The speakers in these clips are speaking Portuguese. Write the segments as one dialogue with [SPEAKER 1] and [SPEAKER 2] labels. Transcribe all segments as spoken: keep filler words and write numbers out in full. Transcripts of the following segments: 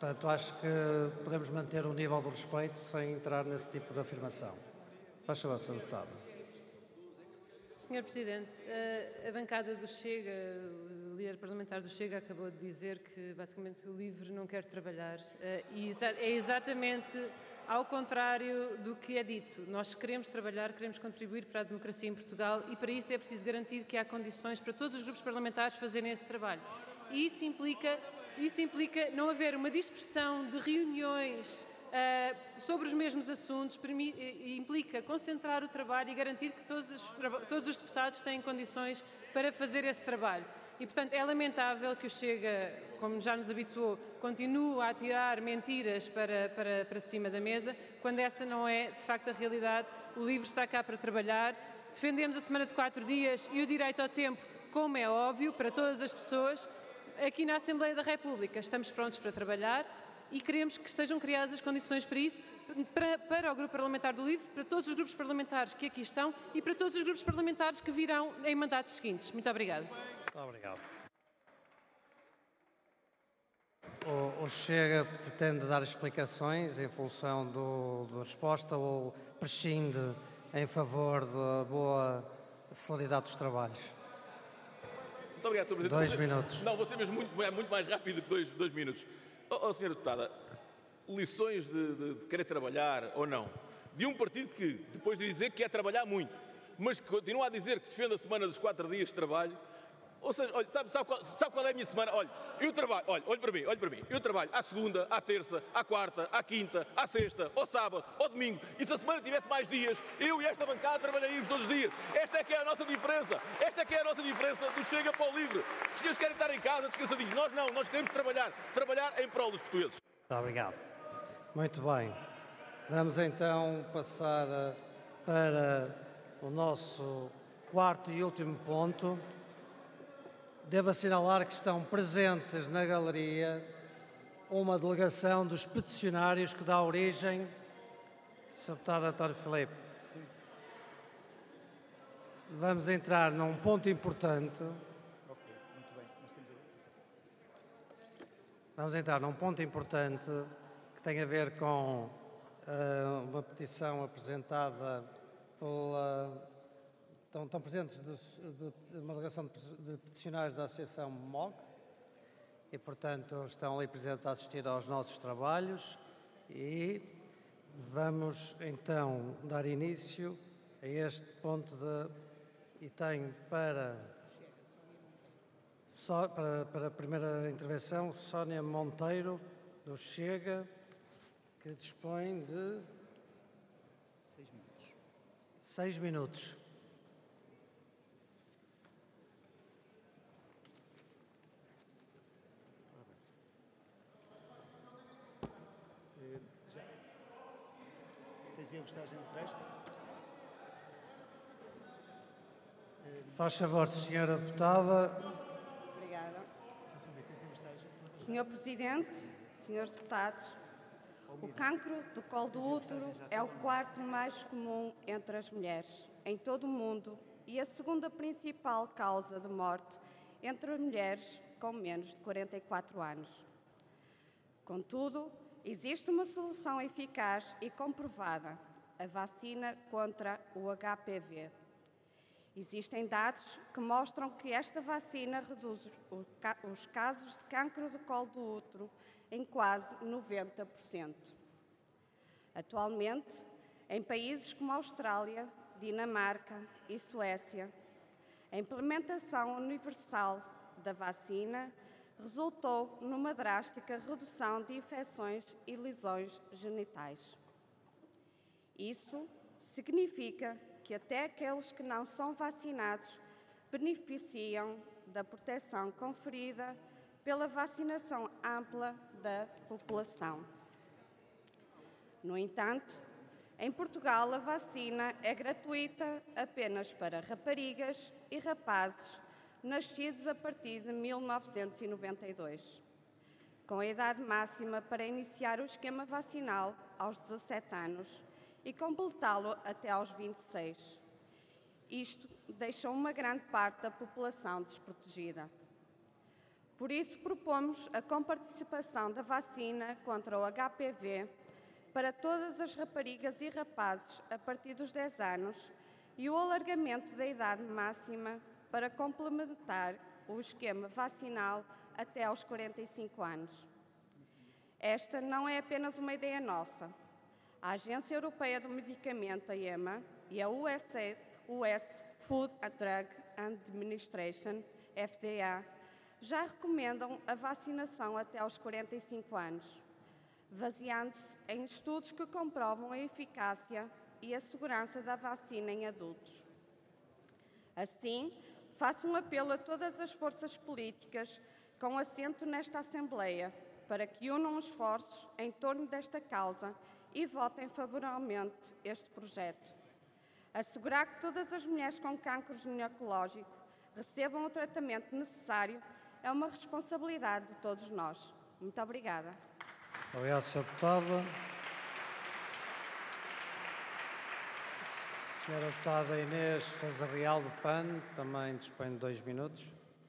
[SPEAKER 1] Portanto, acho que podemos manter o nível de respeito sem entrar nesse tipo de afirmação. Faz favor, senhor Deputado.
[SPEAKER 2] senhor Presidente, a, a bancada do Chega, o líder parlamentar do Chega acabou de dizer que basicamente o LIVRE não quer trabalhar e é exatamente ao contrário do que é dito. Nós queremos trabalhar, queremos contribuir para a democracia em Portugal e para isso é preciso garantir que há condições para todos os grupos parlamentares fazerem esse trabalho. E isso implica, isso implica não haver uma dispersão de reuniões uh, sobre os mesmos assuntos, implica concentrar o trabalho e garantir que todos os, todos os deputados têm condições para fazer esse trabalho. E, portanto, é lamentável que o Chega, como já nos habituou, continue a tirar mentiras para, para, para cima da mesa, quando essa não é, de facto, a realidade. O LIVRE está cá para trabalhar. Defendemos a semana de quatro dias e o direito ao tempo, como é óbvio, para todas as pessoas. Aqui na Assembleia da República estamos prontos para trabalhar e queremos que estejam criadas as condições para isso, para, para o Grupo Parlamentar do LIVRE, para todos os grupos parlamentares que aqui estão e para todos os grupos parlamentares que virão em mandatos seguintes. Muito obrigada.
[SPEAKER 1] Muito obrigado. O, o Chega pretende dar explicações em função do, da resposta ou prescinde em favor da boa celeridade dos trabalhos?
[SPEAKER 3] Muito obrigado, senhor Presidente.
[SPEAKER 1] Dois minutos.
[SPEAKER 3] Não, vou ser mesmo muito, é muito mais rápido que dois, dois minutos. Oh, oh senhora Deputada, lições de, de, de querer trabalhar ou não, de um partido que, depois de dizer que quer trabalhar muito, mas que continua a dizer que defende a semana dos quatro dias de trabalho. Ou seja, olha, sabe, sabe, qual, sabe qual é a minha semana? Olha, eu trabalho, olha, olhe para mim, olhe para mim. Eu trabalho à segunda, à terça, à quarta, à quinta, à sexta, ao sábado, ao domingo. E se a semana tivesse mais dias, eu e esta bancada trabalharíamos todos os dias. Esta é que é a nossa diferença. Esta é que é a nossa diferença do Chega para o LIVRE. Os senhores querem estar em casa descansadinhos. Nós não, nós queremos trabalhar. Trabalhar em prol dos portugueses.
[SPEAKER 1] Muito obrigado. Muito bem. Vamos então passar para o nosso quarto e último ponto. Devo assinalar que estão presentes na galeria uma delegação dos peticionários que dá origem, senhor Deputado António Filipe. Vamos entrar num ponto importante. Vamos entrar num ponto importante que tem a ver com uh, uma petição apresentada pela... Estão, estão presentes de, de, de uma delegação de, de peticionários da Associação M O G e, portanto, estão ali presentes a assistir aos nossos trabalhos e vamos, então, dar início a este ponto de... E tenho para, so, para, para a primeira intervenção Sónia Monteiro, do Chega, que dispõe de... Seis minutos. Seis minutos.
[SPEAKER 4] Tens aí a postagem do resto?
[SPEAKER 1] Faz favor, senhora Deputada.
[SPEAKER 5] Obrigada. senhor Presidente, senhores Deputados, o cancro do colo do útero é o quarto mais comum entre as mulheres em todo o mundo e a segunda principal causa de morte entre as mulheres com menos de quarenta e quatro anos. Contudo, existe uma solução eficaz e comprovada, a vacina contra o H P V. Existem dados que mostram que esta vacina reduz os casos de cancro do colo do útero em quase noventa por cento. Atualmente, em países como Austrália, Dinamarca e Suécia, a implementação universal da vacina resultou numa drástica redução de infecções e lesões genitais. Isso significa que até aqueles que não são vacinados beneficiam da proteção conferida pela vacinação ampla da população. No entanto, em Portugal a vacina é gratuita apenas para raparigas e rapazes nascidos a partir de mil novecentos e noventa e dois, com a idade máxima para iniciar o esquema vacinal aos dezassete anos e completá-lo até aos vinte e seis. Isto deixa uma grande parte da população desprotegida. Por isso, propomos a comparticipação da vacina contra o H P V para todas as raparigas e rapazes a partir dos dez anos e o alargamento da idade máxima para complementar o esquema vacinal até aos quarenta e cinco anos. Esta não é apenas uma ideia nossa. A Agência Europeia do Medicamento, a EMA, e a U S, U S Food and Drug Administration, F D A, já recomendam a vacinação até aos quarenta e cinco anos, baseando-se em estudos que comprovam a eficácia e a segurança da vacina em adultos. Assim, faço um apelo a todas as forças políticas com assento nesta Assembleia para que unam esforços em torno desta causa e votem favoravelmente este projeto. Assegurar que todas as mulheres com cancro ginecológico recebam o tratamento necessário é uma responsabilidade de todos nós. Muito obrigada.
[SPEAKER 1] Obrigado, senhora Deputada. senhora Deputada Inês Sousa Real, do P A N, também dispõe de dois minutos.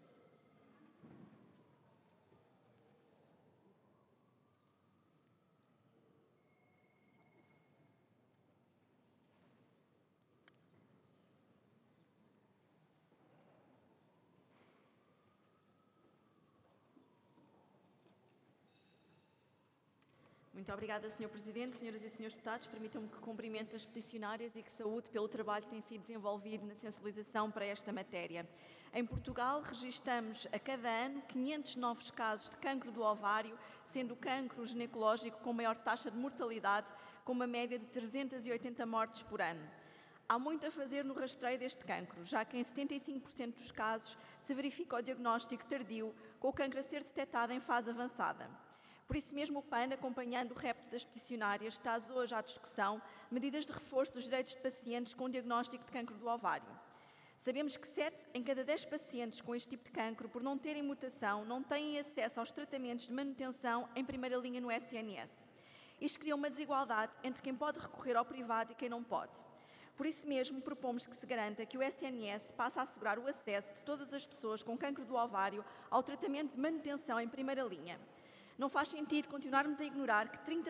[SPEAKER 4] Muito obrigada, senhor Presidente. Senhoras e senhores deputados, permitam-me que cumprimente as peticionárias e que saúde pelo trabalho que tem sido desenvolvido na sensibilização para esta matéria. Em Portugal, registramos a cada ano quinhentos novos casos de cancro do ovário, sendo o cancro ginecológico com maior taxa de mortalidade, com uma média de trezentas e oitenta mortes por ano. Há muito a fazer no rastreio deste cancro, já que em setenta e cinco por cento dos casos se verifica o diagnóstico tardio, com o cancro a ser detectado em fase avançada. Por isso mesmo, o P A N, acompanhando o repto das peticionárias, traz hoje à discussão medidas de reforço dos direitos de pacientes com diagnóstico de cancro do ovário. Sabemos que sete em cada dez pacientes com este tipo de cancro, por não terem mutação, não têm acesso aos tratamentos de manutenção em primeira linha no S N S. Isto cria uma desigualdade entre quem pode recorrer ao privado e quem não pode. Por isso mesmo, propomos que se garanta que o S N S passe a assegurar o acesso de todas as pessoas com cancro do ovário ao tratamento de manutenção em primeira linha. Não faz sentido continuarmos a ignorar que trinta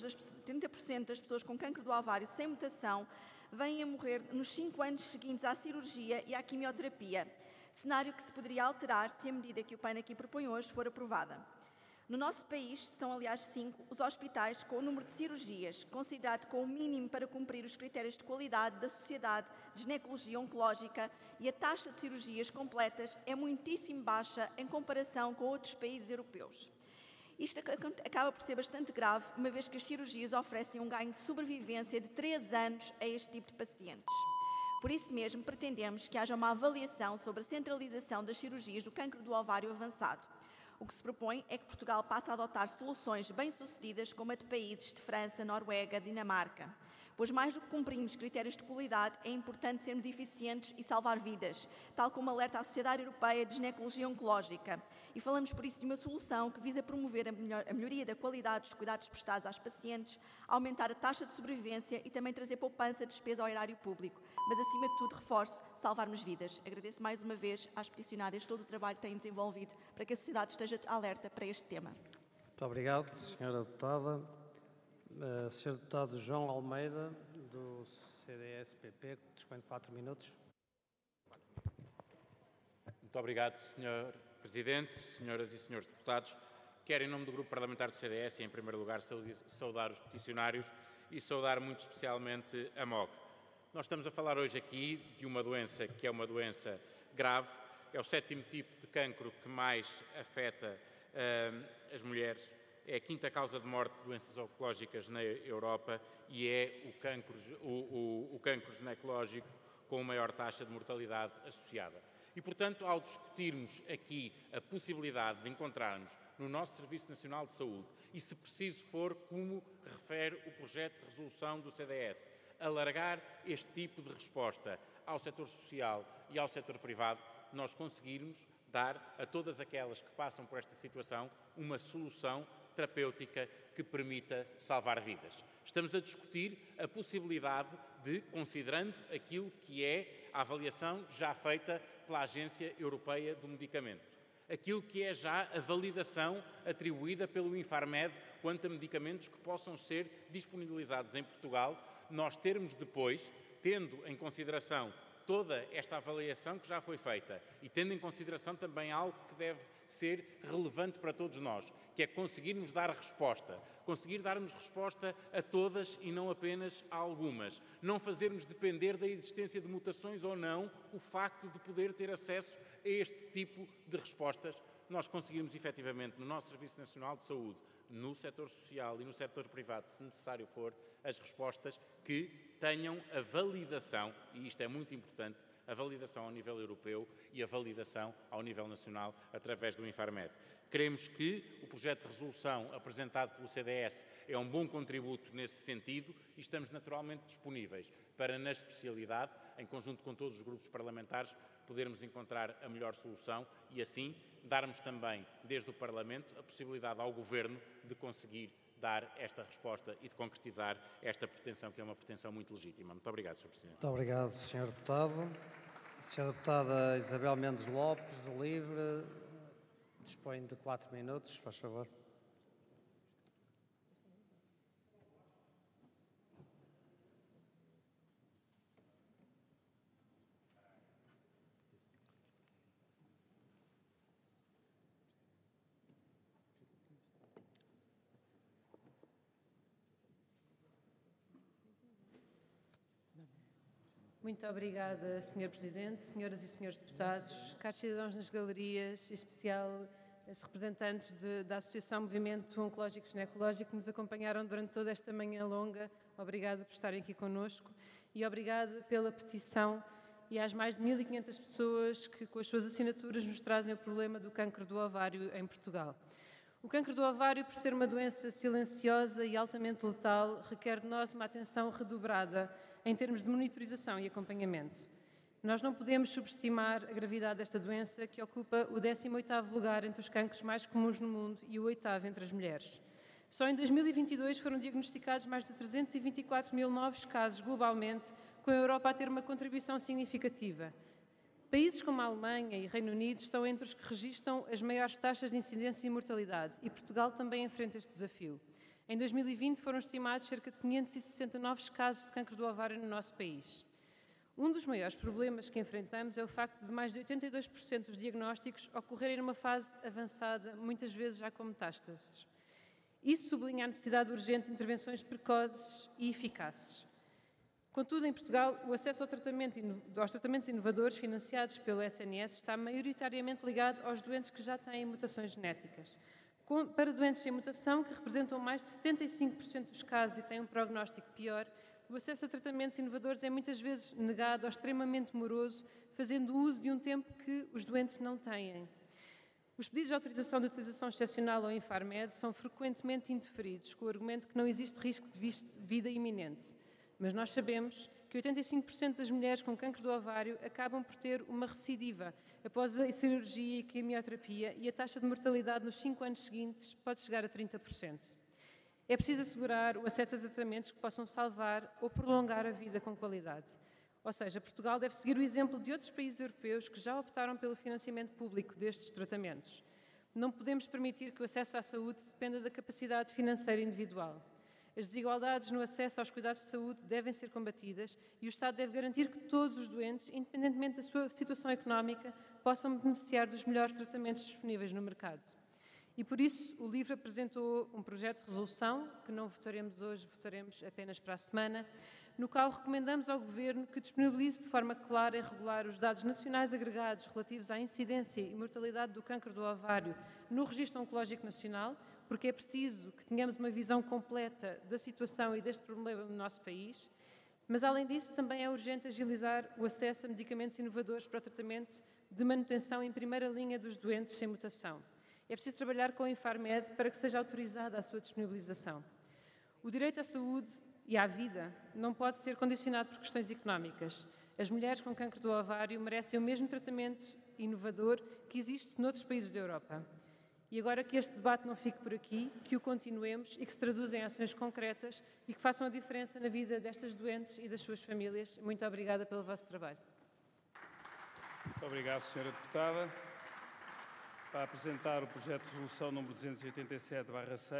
[SPEAKER 4] por cento das pessoas com cancro do ovário sem mutação vêm a morrer nos cinco anos seguintes à cirurgia e à quimioterapia, cenário que se poderia alterar se a medida que o P A N aqui propõe hoje for aprovada. No nosso país, são aliás cinco os hospitais com o número de cirurgias, considerado como o mínimo para cumprir os critérios de qualidade da Sociedade de Ginecologia Oncológica, e a taxa de cirurgias completas é muitíssimo baixa em comparação com outros países europeus. Isto acaba por ser bastante grave, uma vez que as cirurgias oferecem um ganho de sobrevivência de três anos a este tipo de pacientes. Por isso mesmo, pretendemos que haja uma avaliação sobre a centralização das cirurgias do cancro do ovário avançado. O que se propõe é que Portugal passe a adotar soluções bem-sucedidas como a de países de França, Noruega, Dinamarca. Pois mais do que cumprirmos critérios de qualidade, é importante sermos eficientes e salvar vidas, tal como alerta a Sociedade Europeia de Ginecologia Oncológica. E falamos por isso de uma solução que visa promover a, melhor, a melhoria da qualidade dos cuidados prestados às pacientes, aumentar a taxa de sobrevivência e também trazer poupança de despesa ao erário público. Mas, acima de tudo, reforço, salvarmos vidas. Agradeço mais uma vez às peticionárias todo o trabalho que têm desenvolvido para que a sociedade esteja alerta para este tema.
[SPEAKER 1] Muito obrigado, senhora Deputada. Uh, senhor Deputado João Almeida, do C D S P P, que dispõe de quatro minutos.
[SPEAKER 6] Muito obrigado, senhor Presidente, senhoras e senhores deputados. Quero, em nome do Grupo Parlamentar do C D S, em primeiro lugar, saudar os peticionários e saudar muito especialmente a M O G. Nós estamos a falar hoje aqui de uma doença que é uma doença grave, é o sétimo tipo de cancro que mais afeta uh, as mulheres. É a quinta causa de morte de doenças oncológicas na Europa e é o cancro, o, o, o cancro ginecológico com a maior taxa de mortalidade associada. E, portanto, ao discutirmos aqui a possibilidade de encontrarmos no nosso Serviço Nacional de Saúde, e se preciso for, como refere o projeto de resolução do C D S, alargar este tipo de resposta ao setor social e ao setor privado, nós conseguirmos dar a todas aquelas que passam por esta situação uma solução terapêutica que permita salvar vidas. Estamos a discutir a possibilidade de, considerando aquilo que é a avaliação já feita pela Agência Europeia do Medicamento, aquilo que é já a validação atribuída pelo Infarmed quanto a medicamentos que possam ser disponibilizados em Portugal, nós termos depois, tendo em consideração toda esta avaliação que já foi feita e tendo em consideração também algo que deve ser relevante para todos nós, que é conseguirmos dar resposta, conseguir darmos resposta a todas e não apenas a algumas, não fazermos depender da existência de mutações ou não o facto de poder ter acesso a este tipo de respostas, nós conseguirmos efetivamente no nosso Serviço Nacional de Saúde, no setor social e no setor privado, se necessário for, as respostas que tenham a validação, e isto é muito importante, a validação ao nível europeu e a validação ao nível nacional através do Infarmed. Queremos que o projeto de resolução apresentado pelo C D S é um bom contributo nesse sentido e estamos naturalmente disponíveis para, na especialidade, em conjunto com todos os grupos parlamentares, podermos encontrar a melhor solução e assim darmos também, desde o Parlamento, a possibilidade ao Governo de conseguir dar esta resposta e de concretizar esta pretensão, que é uma pretensão muito legítima. Muito obrigado, senhor Presidente.
[SPEAKER 1] Muito obrigado, senhor Deputado. A senhora Deputada Isabel Mendes Lopes, do LIVRE, dispõe de quatro minutos, faz favor.
[SPEAKER 2] Muito obrigada, senhor Presidente, senhoras e senhores deputados, caros cidadãos nas galerias, em especial as representantes de, da Associação Movimento Oncológico e Ginecológico que nos acompanharam durante toda esta manhã longa. Obrigada por estarem aqui connosco e obrigada pela petição e às mais de mil e quinhentas pessoas que, com as suas assinaturas, nos trazem o problema do cancro do ovário em Portugal. O cancro do ovário, por ser uma doença silenciosa e altamente letal, requer de nós uma atenção redobrada em termos de monitorização e acompanhamento. Nós não podemos subestimar a gravidade desta doença, que ocupa o décimo oitavo lugar entre os cancros mais comuns no mundo e o oitavo entre as mulheres. Só em dois mil e vinte e dois foram diagnosticados mais de trezentos e vinte e quatro mil novos casos globalmente, com a Europa a ter uma contribuição significativa. Países como a Alemanha e Reino Unido estão entre os que registram as maiores taxas de incidência e mortalidade, e Portugal também enfrenta este desafio. Em dois mil e vinte foram estimados cerca de quinhentos e sessenta novos casos de cancro do ovário no nosso país. Um dos maiores problemas que enfrentamos é o facto de mais de oitenta e dois por cento dos diagnósticos ocorrerem numa fase avançada, muitas vezes já com metástases. Isso sublinha a necessidade urgente de intervenções precoces e eficazes. Contudo, em Portugal, o acesso ao tratamento, aos tratamentos inovadores financiados pelo S N S está maioritariamente ligado aos doentes que já têm mutações genéticas. Com, para doentes sem mutação, que representam mais de setenta e cinco por cento dos casos e têm um prognóstico pior, o acesso a tratamentos inovadores é muitas vezes negado ou extremamente moroso, fazendo uso de um tempo que os doentes não têm. Os pedidos de autorização de utilização excepcional ao Infarmed são frequentemente indeferidos, com o argumento que não existe risco de vida iminente. Mas nós sabemos que oitenta e cinco por cento das mulheres com cancro do ovário acabam por ter uma recidiva após a cirurgia e quimioterapia e a taxa de mortalidade nos cinco anos seguintes pode chegar a trinta por cento. É preciso assegurar o acesso a tratamentos que possam salvar ou prolongar a vida com qualidade. Ou seja, Portugal deve seguir o exemplo de outros países europeus que já optaram pelo financiamento público destes tratamentos. Não podemos permitir que o acesso à saúde dependa da capacidade financeira individual. As desigualdades no acesso aos cuidados de saúde devem ser combatidas e o Estado deve garantir que todos os doentes, independentemente da sua situação económica, possam beneficiar dos melhores tratamentos disponíveis no mercado. E por isso o LIVRE apresentou um projeto de resolução, que não votaremos hoje, votaremos apenas para a semana, no qual recomendamos ao Governo que disponibilize de forma clara e regular os dados nacionais agregados relativos à incidência e mortalidade do cancro do ovário no Registro Oncológico Nacional, porque é preciso que tenhamos uma visão completa da situação e deste problema no nosso país, mas além disso também é urgente agilizar o acesso a medicamentos inovadores para o tratamento de manutenção em primeira linha dos doentes sem mutação. É preciso trabalhar com o Infarmed para que seja autorizada a sua disponibilização. O direito à saúde e à vida não pode ser condicionado por questões económicas. As mulheres com cancro do ovário merecem o mesmo tratamento inovador que existe noutros países da Europa. E agora que este debate não fique por aqui, que o continuemos e que se traduza em ações concretas e que façam a diferença na vida destas doentes e das suas famílias. Muito obrigada pelo vosso trabalho.
[SPEAKER 7] Muito obrigado, senhora Deputada. para apresentar o projeto de resolução número duzentos e oitenta e sete barra seis.